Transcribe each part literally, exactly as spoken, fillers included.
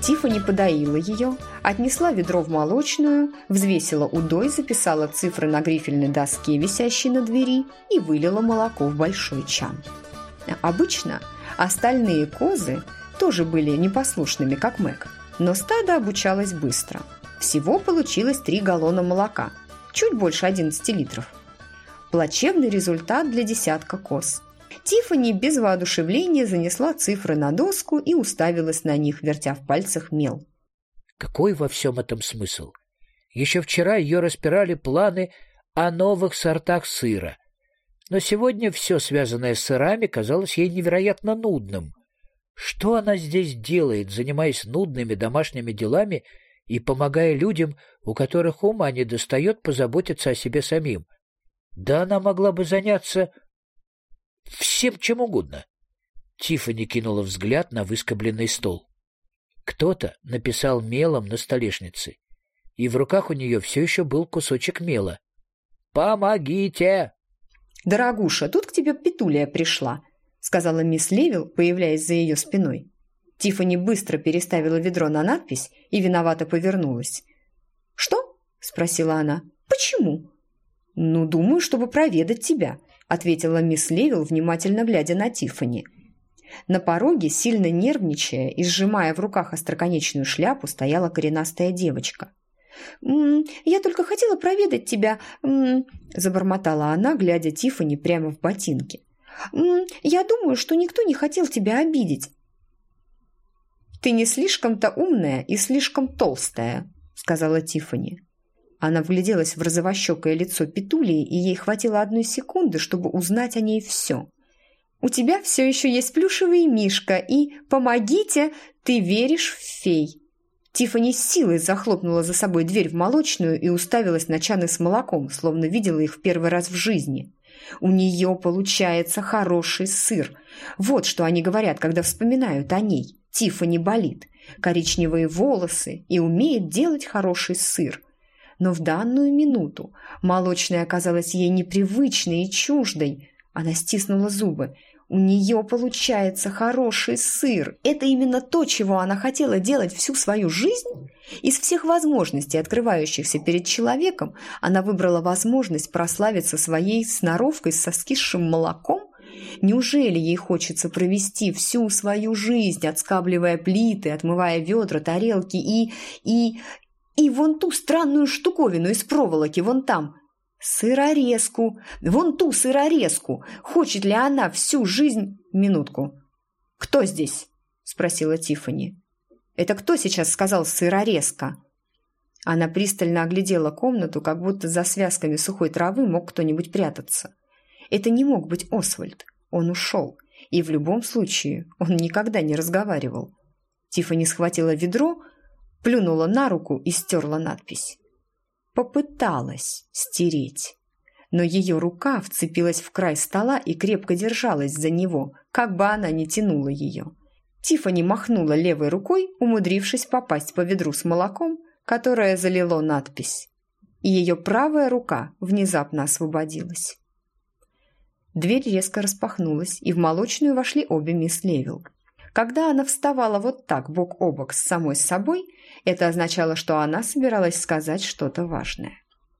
Тиффани подоила ее, отнесла ведро в молочную, взвесила удой, записала цифры на грифельной доске, висящей на двери, и вылила молоко в большой чан. Обычно остальные козы тоже были непослушными, как Мэг, но стадо обучалось быстро. Всего получилось три галлона молока, чуть больше одиннадцати литров. Плачевный результат для десятка коз. Тиффани без воодушевления занесла цифры на доску и уставилась на них, вертя в пальцах мел. Какой во всем этом смысл? Еще вчера ее распирали планы о новых сортах сыра. Но сегодня все, связанное с сырами, казалось ей невероятно нудным. Что она здесь делает, занимаясь нудными домашними делами и помогая людям, у которых ума не достает позаботиться о себе самим? Да она могла бы заняться всем чем угодно. Тиффани кинула взгляд на выскобленный стол. Кто-то написал мелом на столешнице, и в руках у нее все еще был кусочек мела. «Помогите!» «Дорогуша, тут к тебе Петулия пришла», — сказала мисс Левил, появляясь за ее спиной. Тиффани быстро переставила ведро на надпись и виновато повернулась. «Что?» — спросила она. «Почему?» «Ну, думаю, чтобы проведать тебя», — ответила мисс Левил, внимательно глядя на Тиффани. На пороге, сильно нервничая и сжимая в руках остроконечную шляпу, стояла коренастая девочка. «М-м, «Я только хотела проведать тебя», м-м, – забормотала она, глядя Тиффани прямо в ботинки. «М-м, «Я думаю, что никто не хотел тебя обидеть». «Ты не слишком-то умная и слишком толстая», – сказала Тиффани. Она вгляделась в розовощекое лицо Петулии, и ей хватило одной секунды, чтобы узнать о ней все. «У тебя все еще есть плюшевый мишка, и, помогите, ты веришь в фей». Тиффани с силой захлопнула за собой дверь в молочную и уставилась на чаны с молоком, словно видела их в первый раз в жизни. У нее получается хороший сыр. Вот что они говорят, когда вспоминают о ней. Тиффани болит, коричневые волосы и умеет делать хороший сыр. Но в данную минуту молочная оказалась ей непривычной и чуждой. Она стиснула зубы. У нее получается хороший сыр. Это именно то, чего она хотела делать всю свою жизнь. Из всех возможностей, открывающихся перед человеком, она выбрала возможность прославиться своей сноровкой со скисшим молоком. Неужели ей хочется провести всю свою жизнь, отскабливая плиты, отмывая ведра, тарелки и... и... и вон ту странную штуковину из проволоки, вон там... Сырорезку, вон ту сырорезку. Хочет ли она всю жизнь... Минутку. «Кто здесь?» – спросила Тиффани. «Это кто сейчас сказал сырорезка?» Она пристально оглядела комнату, как будто за связками сухой травы мог кто-нибудь прятаться. Это не мог быть Освальд. Он ушел. И в любом случае он никогда не разговаривал. Тиффани схватила ведро, плюнула на руку и стерла надпись. Попыталась стереть, но ее рука вцепилась в край стола и крепко держалась за него, как бы она ни тянула ее. Тиффани махнула левой рукой, умудрившись попасть по ведру с молоком, которое залило надпись, и ее правая рука внезапно освободилась. Дверь резко распахнулась, и в молочную вошли обе мисс Левил. Когда она вставала вот так, бок о бок с самой собой, это означало, что она собиралась сказать что-то важное.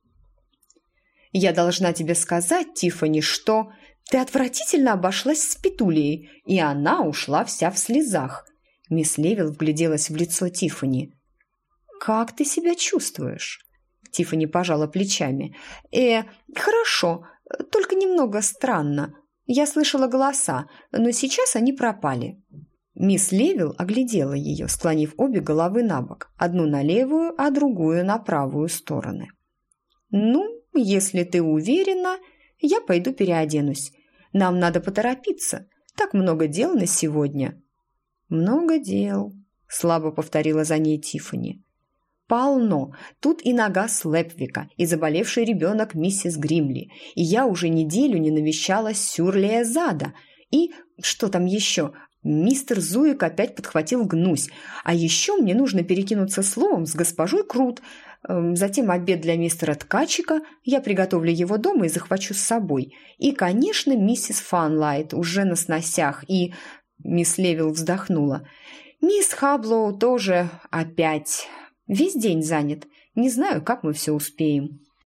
«Я должна тебе сказать, Тиффани, что ты отвратительно обошлась с Петулией, и она ушла вся в слезах». Мисс Левил вгляделась в лицо Тиффани. «Как ты себя чувствуешь?» Тиффани пожала плечами. «Э, хорошо, только немного странно. Я слышала голоса, но сейчас они пропали». Мисс Левил оглядела ее, склонив обе головы на бок, одну на левую, а другую на правую стороны. «Ну, если ты уверена, я пойду переоденусь. Нам надо поторопиться. Так много дел на сегодня». «Много дел», – слабо повторила за ней Тиффани. «Полно. Тут и нога Слепвика, и заболевший ребенок миссис Гримли, и я уже неделю не навещала Сюрлия Зада, и что там еще?» Мистер Зуик опять подхватил гнусь. А еще мне нужно перекинуться словом с госпожой Крут. Затем обед для мистера Ткачика. Я приготовлю его дома и захвачу с собой. И, конечно, миссис Фанлайт уже на сносях. И... Мисс Левил вздохнула. Мисс Хаблоу тоже опять. Весь день занят. Не знаю, как мы все успеем».